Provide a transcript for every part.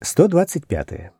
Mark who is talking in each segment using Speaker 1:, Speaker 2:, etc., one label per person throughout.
Speaker 1: 125.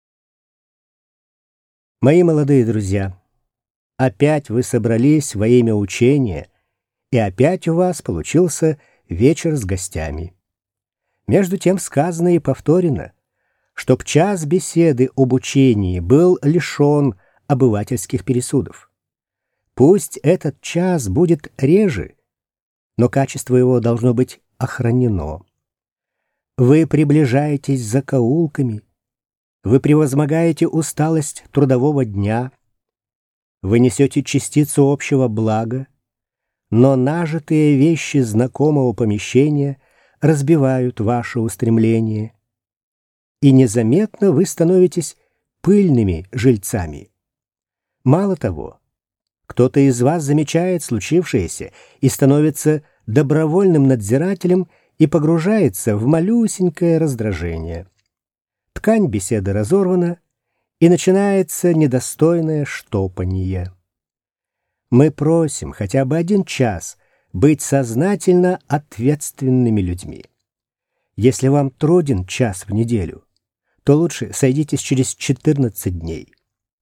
Speaker 1: Мои молодые друзья, опять вы собрались во имя учения, и опять у вас получился вечер с гостями. Между тем сказано и повторено, чтоб час беседы об учении был лишен обывательских пересудов. Пусть этот час будет реже, но качество его должно быть охранено. Вы приближаетесь закоулками, вы превозмогаете усталость трудового дня, вы несете частицу общего блага, но нажитые вещи знакомого помещения разбивают ваше устремление, и незаметно вы становитесь пыльными жильцами. Мало того, кто-то из вас замечает случившееся и становится добровольным надзирателем и погружается в малюсенькое раздражение. Ткань беседы разорвана, и начинается недостойное штопанье. Мы просим хотя бы 1 час быть сознательно ответственными людьми. Если вам труден час в неделю, то лучше сойдитесь через 14 дней.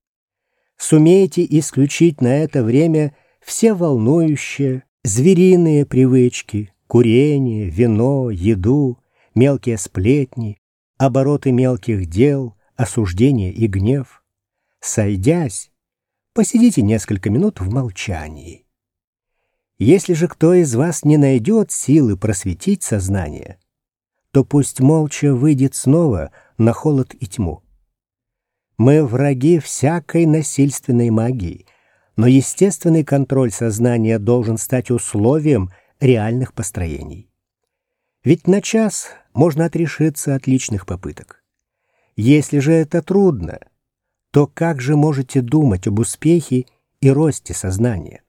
Speaker 1: Сумейте исключить на это время все волнующие, звериные привычки, курение, вино, еду, мелкие сплетни, обороты мелких дел, осуждение и гнев. Сойдясь, посидите несколько минут в молчании. Если же кто из вас не найдет силы просветить сознание, то пусть молча выйдет снова на холод и тьму. Мы враги всякой насильственной магии, но естественный контроль сознания должен стать условием реальных построений. Ведь на час можно отрешиться от личных попыток. Если же это трудно, то как же можете думать об успехе и росте сознания?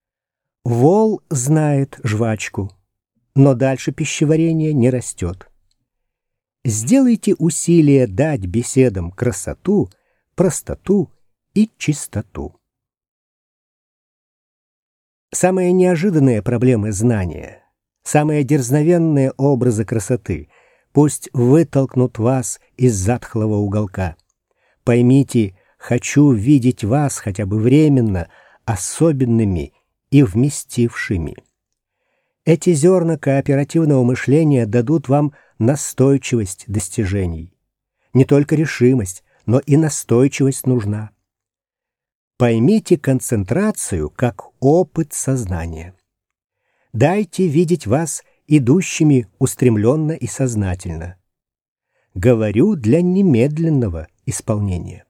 Speaker 1: Вол знает жвачку, но дальше пищеварение не растет. Сделайте усилие дать беседам красоту, простоту и чистоту. Самые неожиданные проблемы знания, самые дерзновенные образы красоты пусть вытолкнут вас из затхлого уголка. Поймите, хочу видеть вас хотя бы временно особенными и вместившими. Эти зерна кооперативного мышления дадут вам настойчивость достижений. Не только решимость, но и настойчивость нужна. Поймите концентрацию как опыт сознания. Дайте видеть вас идущими устремленно и сознательно. Говорю для немедленного исполнения.